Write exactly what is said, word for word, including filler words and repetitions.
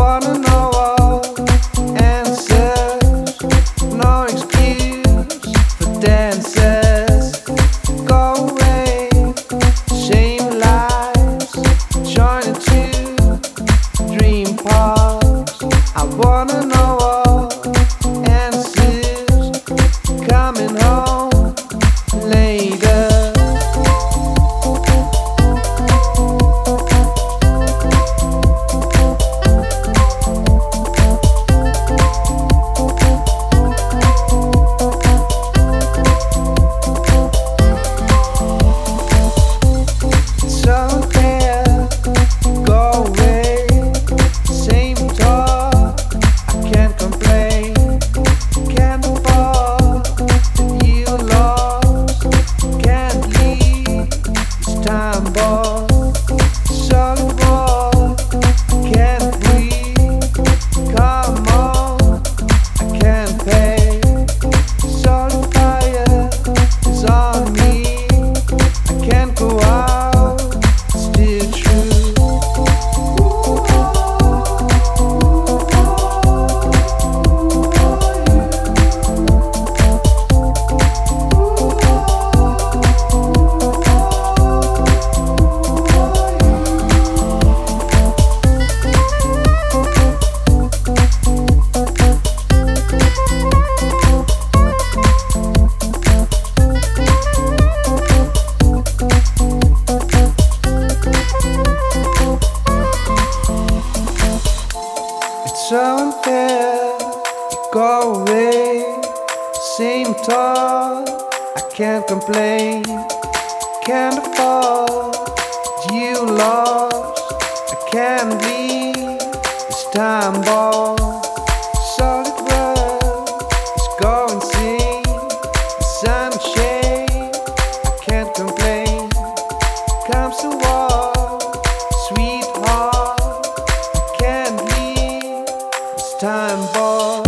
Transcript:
wanna know all answers. No excuse for dances. Go away, shame lies. Join into dream parks. I wanna know all answers. Coming home later. Time ball, solid wall, I can't breathe. Come on, I can't pay. Solid fire is on me. I can't go out, still true. So unfair, you go away. Same talk, I can't complain. Can't afford, you lost. I can't leave this time ball. Solid world is going sing. The sun and shade, I can't complain. Comes to war, sweetheart. Time ball.